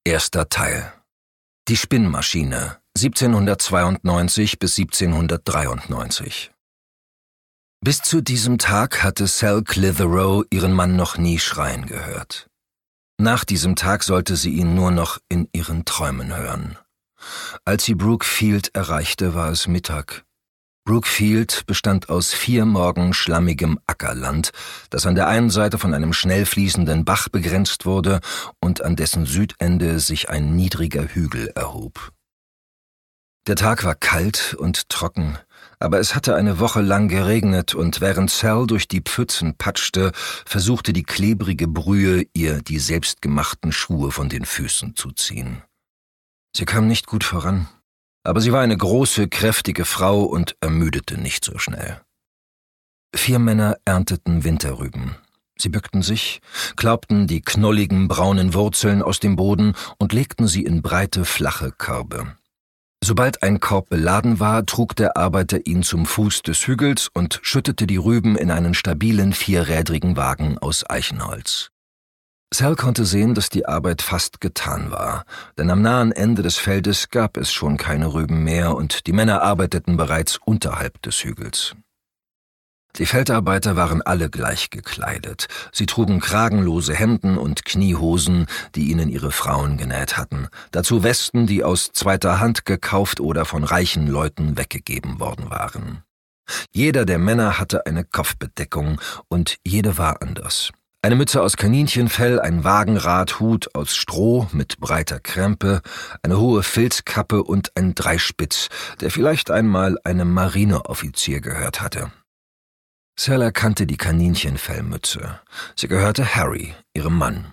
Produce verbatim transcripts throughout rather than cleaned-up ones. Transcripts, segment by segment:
Erster Teil. Die Spinnmaschine, siebzehnhundertzweiundneunzig bis siebzehnhundertdreiundneunzig. Bis zu diesem Tag hatte Sal Clitheroe ihren Mann noch nie schreien gehört. Nach diesem Tag sollte sie ihn nur noch in ihren Träumen hören. Als sie Brookfield erreichte, war es Mittag. Brookfield bestand aus vier Morgen schlammigem Ackerland, das an der einen Seite von einem schnell fließenden Bach begrenzt wurde und an dessen Südende sich ein niedriger Hügel erhob. Der Tag war kalt und trocken, aber es hatte eine Woche lang geregnet und während Sal durch die Pfützen patschte, versuchte die klebrige Brühe, ihr die selbstgemachten Schuhe von den Füßen zu ziehen. Sie kam nicht gut voran. Aber sie war eine große, kräftige Frau und ermüdete nicht so schnell. Vier Männer ernteten Winterrüben. Sie bückten sich, klaubten die knolligen, braunen Wurzeln aus dem Boden und legten sie in breite, flache Körbe. Sobald ein Korb beladen war, trug der Arbeiter ihn zum Fuß des Hügels und schüttete die Rüben in einen stabilen, vierrädrigen Wagen aus Eichenholz. Sal konnte sehen, dass die Arbeit fast getan war, denn am nahen Ende des Feldes gab es schon keine Rüben mehr und die Männer arbeiteten bereits unterhalb des Hügels. Die Feldarbeiter waren alle gleich gekleidet. Sie trugen kragenlose Hemden und Kniehosen, die ihnen ihre Frauen genäht hatten, dazu Westen, die aus zweiter Hand gekauft oder von reichen Leuten weggegeben worden waren. Jeder der Männer hatte eine Kopfbedeckung und jede war anders. Eine Mütze aus Kaninchenfell, ein Wagenradhut aus Stroh mit breiter Krempe, eine hohe Filzkappe und ein Dreispitz, der vielleicht einmal einem Marineoffizier gehört hatte. Sal erkannte die Kaninchenfellmütze. Sie gehörte Harry, ihrem Mann.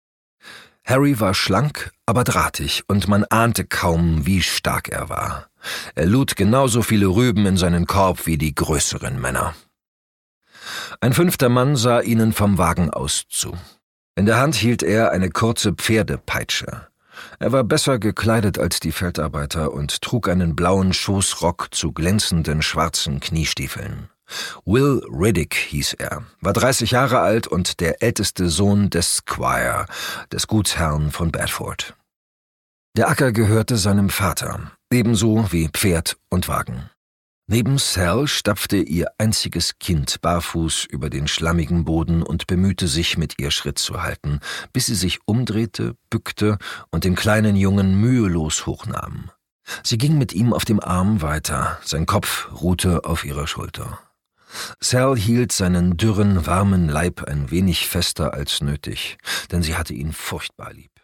Harry war schlank, aber drahtig, und man ahnte kaum, wie stark er war. Er lud genauso viele Rüben in seinen Korb wie die größeren Männer. Ein fünfter Mann sah ihnen vom Wagen aus zu. In der Hand hielt er eine kurze Pferdepeitsche. Er war besser gekleidet als die Feldarbeiter und trug einen blauen Schoßrock zu glänzenden schwarzen Kniestiefeln. Will Riddick hieß er, war dreißig Jahre alt und der älteste Sohn des Squire, des Gutsherrn von Bedford. Der Acker gehörte seinem Vater, ebenso wie Pferd und Wagen. Neben Sal stapfte ihr einziges Kind barfuß über den schlammigen Boden und bemühte sich, mit ihr Schritt zu halten, bis sie sich umdrehte, bückte und den kleinen Jungen mühelos hochnahm. Sie ging mit ihm auf dem Arm weiter, sein Kopf ruhte auf ihrer Schulter. Sal hielt seinen dürren, warmen Leib ein wenig fester als nötig, denn sie hatte ihn furchtbar lieb.